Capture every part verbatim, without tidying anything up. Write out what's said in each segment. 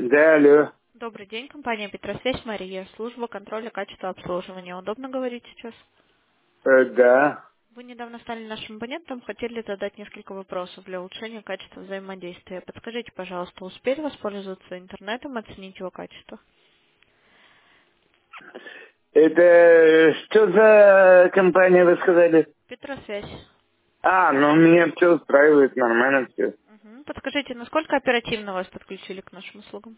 Да, алло. Добрый день, компания Петросвязь, Мария, служба контроля качества обслуживания. Удобно говорить сейчас? Э, да. Вы недавно стали нашим абонентом, хотели задать несколько вопросов для улучшения качества взаимодействия. Подскажите, пожалуйста, успели воспользоваться интернетом, оценить его качество? Это что за компания, вы сказали? Петросвязь. А, ну меня все устраивает, нормально все. Мгм. Подскажите, насколько оперативно вас подключили к нашим услугам?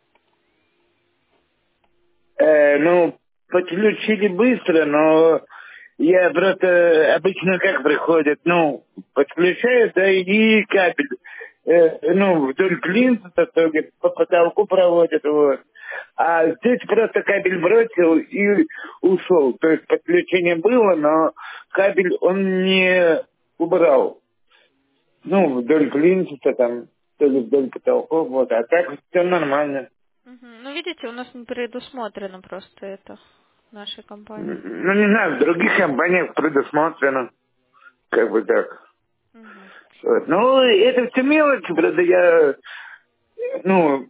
Э, ну, подключили быстро, но я просто обычно как приходит, ну, подключают, да, и кабель, э, ну, вдоль плинтуса, то ли по потолку проводят, вот. А здесь просто кабель бросил и ушел. То есть подключение было, но кабель он не убрал. Ну, вдоль плинтуса там, то ли вдоль потолков, вот. А так все нормально. Мгм. Ну, видите, у нас не предусмотрено просто это в нашей компании. Ну, не знаю, в других компаниях предусмотрено, как бы так. Мгм. Вот. Ну, это все мелочи, правда, я, ну,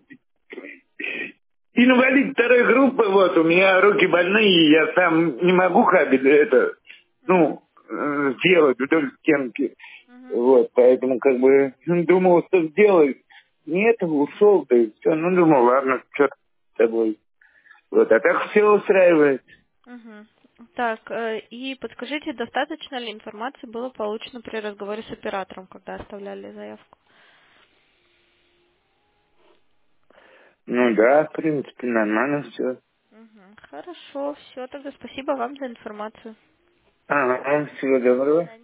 инвалид второй группы, вот, у меня руки больные, я сам не могу кабель это, Мгм. ну, э, сделать вдоль стенки. Мгм. Вот, поэтому, как бы, думал, что сделать. Нет, ушел, то есть все, ну, думал, ладно, черт с тобой. Вот, а так все устраивает. Мгм. Так, э, и подскажите, достаточно ли информации было получено при разговоре с оператором, когда оставляли заявку? Ну да, в принципе, нормально все. Мгм. Хорошо, все, тогда спасибо вам за информацию. Ага, всего До доброго. свидания.